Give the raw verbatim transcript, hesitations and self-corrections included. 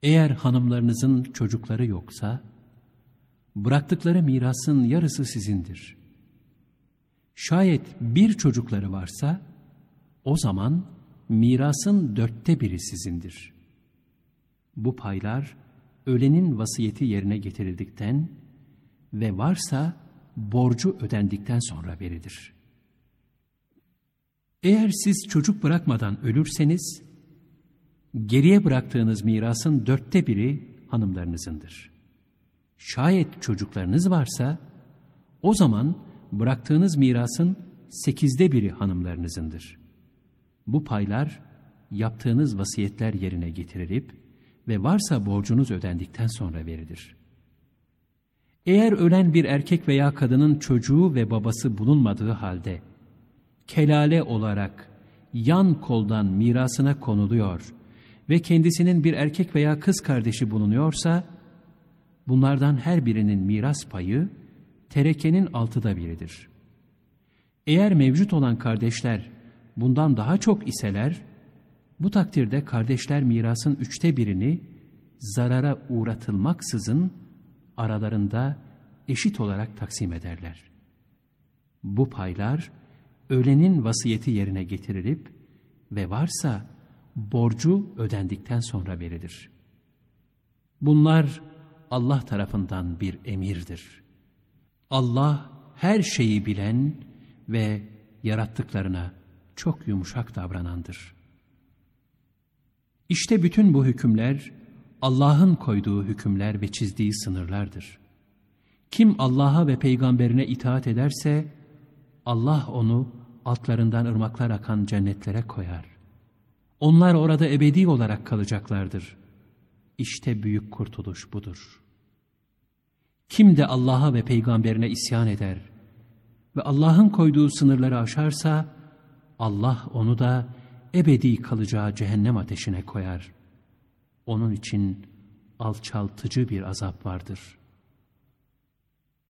Eğer hanımlarınızın çocukları yoksa, bıraktıkları mirasın yarısı sizindir. Şayet bir çocukları varsa, o zaman mirasın dörtte biri sizindir. Bu paylar, ölenin vasiyeti yerine getirildikten ve varsa borcu ödendikten sonra verilir. Eğer siz çocuk bırakmadan ölürseniz, geriye bıraktığınız mirasın dörtte biri hanımlarınızındır. Şayet çocuklarınız varsa, o zaman bıraktığınız mirasın sekizde biri hanımlarınızındır. Bu paylar, yaptığınız vasiyetler yerine getirilip ve varsa borcunuz ödendikten sonra verilir. Eğer ölen bir erkek veya kadının çocuğu ve babası bulunmadığı halde, kelale olarak yan koldan mirasına konuluyor ve kendisinin bir erkek veya kız kardeşi bulunuyorsa, bunlardan her birinin miras payı terekenin altıda biridir. Eğer mevcut olan kardeşler bundan daha çok iseler, bu takdirde kardeşler mirasın üçte birini zarara uğratılmaksızın aralarında eşit olarak taksim ederler. Bu paylar ölenin vasiyeti yerine getirilip ve varsa borcu ödendikten sonra verilir. Bunlar Allah tarafından bir emirdir. Allah her şeyi bilen ve yarattıklarına çok yumuşak davranandır. İşte bütün bu hükümler Allah'ın koyduğu hükümler ve çizdiği sınırlardır. Kim Allah'a ve peygamberine itaat ederse Allah onu altlarından ırmaklar akan cennetlere koyar. Onlar orada ebedi olarak kalacaklardır. İşte büyük kurtuluş budur. Kim de Allah'a ve peygamberine isyan eder ve Allah'ın koyduğu sınırları aşarsa, Allah onu da ebedi kalacağı cehennem ateşine koyar. Onun için alçaltıcı bir azap vardır.